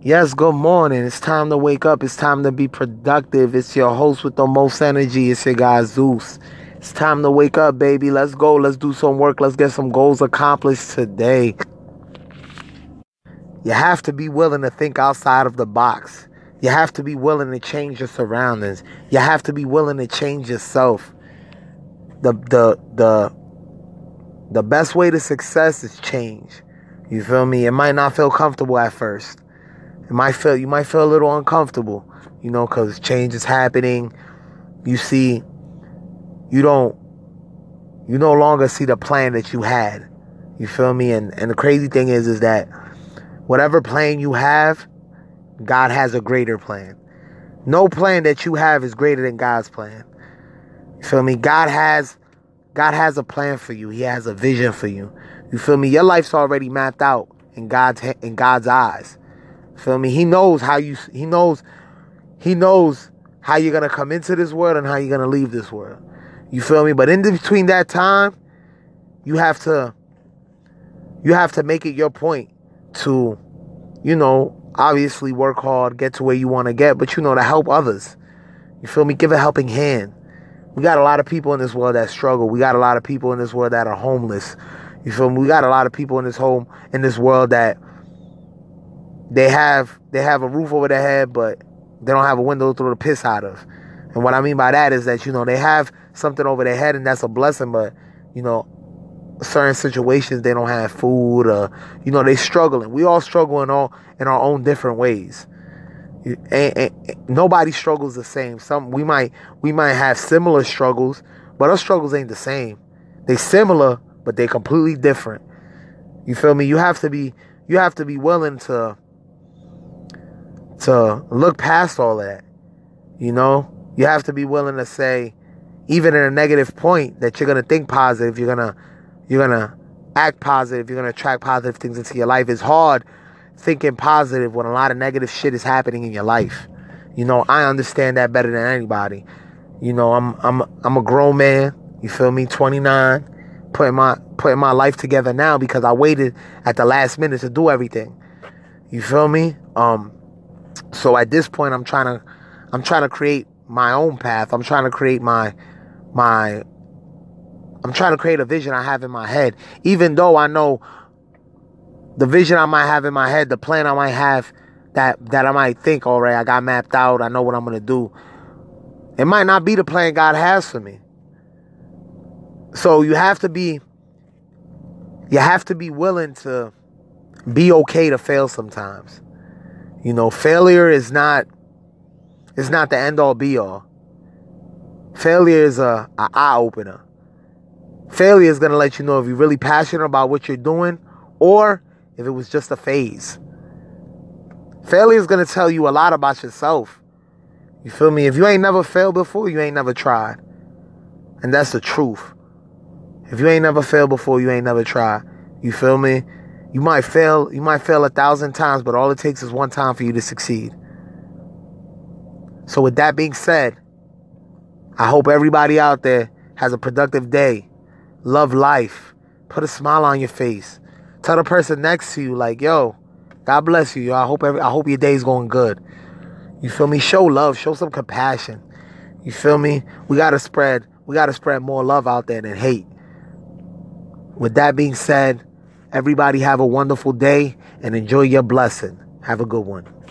Yes, good morning. It's time to wake up. It's time to be productive. It's your host with the most energy. It's your guy Zeus. It's time to wake up, baby. Let's go. Let's do some work. Let's get some goals accomplished today. You have to be willing to think outside of the box. You have to be willing to change your surroundings. You have to be willing to change yourself. The the the the best way to success is change. You feel me? It might not feel comfortable at first. You might feel a little uncomfortable, because change is happening. You see, you don't you no longer see the plan that you had. You feel me? And the crazy thing is that whatever plan you have, God has a greater plan. No plan that you have is greater than God's plan. You feel me? God has a plan for you. He has a vision for you. You feel me? Your life's already mapped out in God's eyes. Feel me? He knows how you're gonna come into this world and how you're gonna leave this world. You feel me? But in between that time, you have to make it your point to, obviously work hard, get to where you want to get, but to help others. You feel me? Give a helping hand. We got a lot of people in this world that struggle. We got a lot of people in this world that are homeless. You feel me? We got a lot of people in this world that they have a roof over their head, but they don't have a window to throw the piss out of. And what I mean by that is that, they have something over their head and that's a blessing, but, certain situations they don't have food or, they struggling. We all struggle in our own different ways. Nobody struggles the same. We might have similar struggles, but our struggles ain't the same. They similar, but they completely different. You feel me? You have to be willing to look past all that. You have to be willing to say, even in a negative point, that you're gonna think positive. You're gonna act positive. You're gonna attract positive things into your life. It's hard thinking positive when a lot of negative shit is happening in your life. I understand that better than anybody. I'm a grown man. You feel me? 29, putting my life together now because I waited at the last minute to do everything. You feel me? So at this point, I'm trying to create my own path. I'm trying to create I'm trying to create a vision I have in my head. Even though I know the vision I might have in my head, the plan I might have, that I might think, all right, I got mapped out. I know what I'm going to do. It might not be the plan God has for me. So you have to be willing to be okay to fail sometimes. Failure is not the end all be all. Failure is a eye opener. Failure is going to let you know if you're really passionate about what you're doing or if it was just a phase. Failure is going to tell you a lot about yourself. You feel me? If you ain't never failed before, you ain't never tried. And that's the truth. If you ain't never failed before, you ain't never tried. You feel me? You might fail 1,000 times, but all it takes is one time for you to succeed. So with that being said, I hope everybody out there has a productive day. Love life. Put a smile on your face. Tell the person next to you, like, yo, God bless you, yo. I hope your day's going good. You feel me? Show love. Show some compassion. You feel me? We gotta spread more love out there than hate. With that being said, everybody have a wonderful day and enjoy your blessing. Have a good one.